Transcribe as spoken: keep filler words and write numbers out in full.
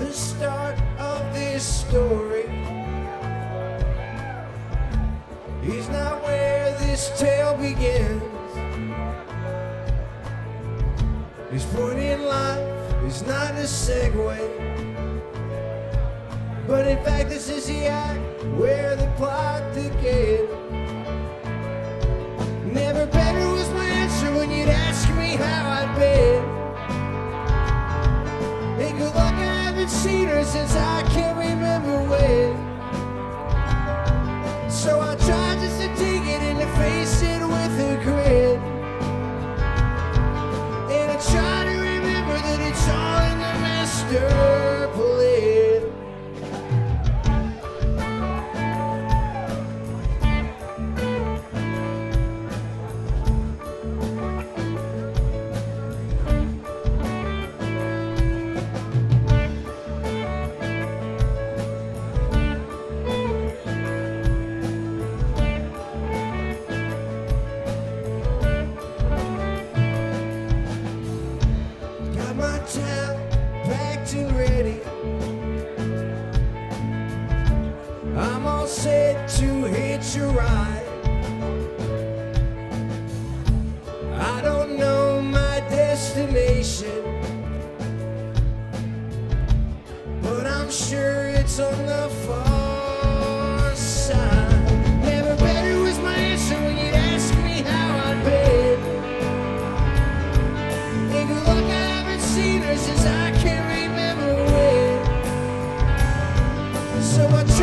the start of this story. He's not where this tale begins. His point in life is not a segue, but in fact this is the act where the plot begins. Never better was my answer when you'd ask me how I'd been. Hey, good luck, I haven't seen her since I can't remember when. So I tried just to take it and to face it with a grin. And I try to remember that it's all in the master plan. Packed and ready, I'm all set to hitch a ride. I don't know my destination, but I'm sure it's on the far side. Never better was my answer when you'd ask me how I'd been. And good luck, I haven't seen her since I can't remember when. So I